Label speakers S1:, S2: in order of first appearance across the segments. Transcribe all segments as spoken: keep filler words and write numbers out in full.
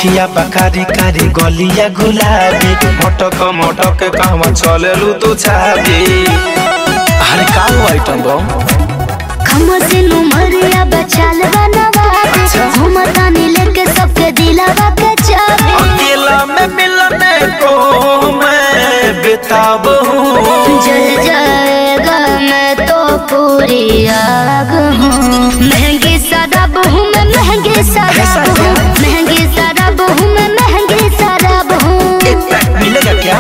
S1: अखिया बकारी कारी गलिया गुलाबी मटक मटक कहवा चलेलू तू छाबी। अरे का आइटम बो
S2: खमसिन उमरिया बचाल बनवा दे घुमतानी लेके सबके दिलावा के चाबी।
S1: अकेला में मिलने को मैं बेताब हूँ
S2: जल जाएगा मैं तो पूरी आग हूँ। महंगी शराब हूँ मैं महंगी शराब हूँ महंगी शराब हूँ मैं महंगी शराब हूँ।
S1: मिलेगा क्या?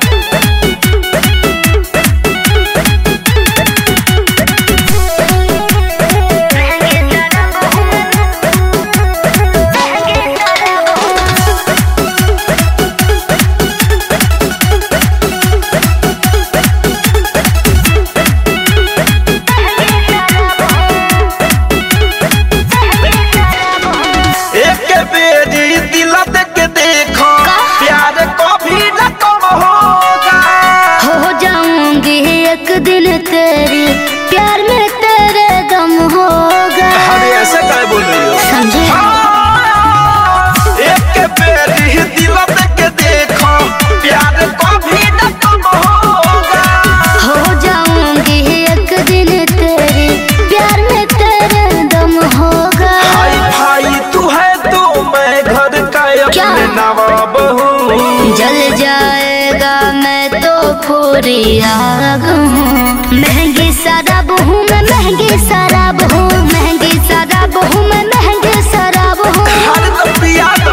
S2: एक दिन तेरी प्यार में तेरे गम होगा।
S1: अरे ऐसे क्या बोल रही हो?
S2: समझे?
S1: हाँ, एक बेरी दिल देके देखो प्यार को भी न कम होगा।
S2: हो जाऊंगी एक दिन तेरी प्यार में तेरे दम होगा।
S1: भाई भाई तू है तो मैं घर का अपने नवाब हूँ।
S2: जल जाएगा मैं तो पूरी आग हूँ। महंगी शराब हूँ मैं महंगी शराब हूँ महंगी शराब हूँ मैं महंगी शराब हूँ।
S1: अरे तो पिया दो।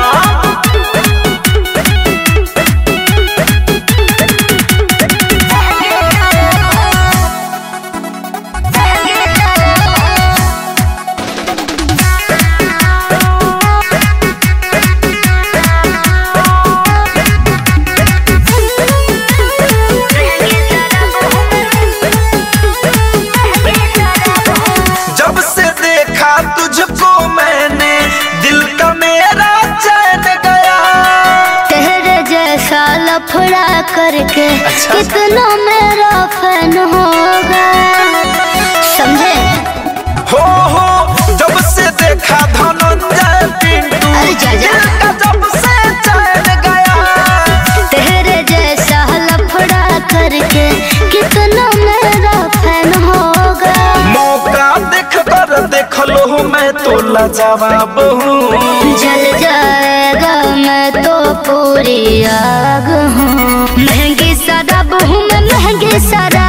S1: जब से देखा तुझको मैंने दिल का मेरा चैन गया।
S2: तेरे जैसा लफड़ा करके अच्छा। कितना मेरा फैन होगा। समझे?
S1: हो हो जब से देखा धनंजय पिंटू दिल का जब से चैन गया।
S2: तेरे जैसा लफड़ा करके कितना मेरा फैन होगा।
S1: मौका देख कर देख लो मैं तो लाजवाब हूँ।
S2: जल जाएगा मैं तो पूरी आग हूँ। महंगी शराब हूँ मैं महंगी शराब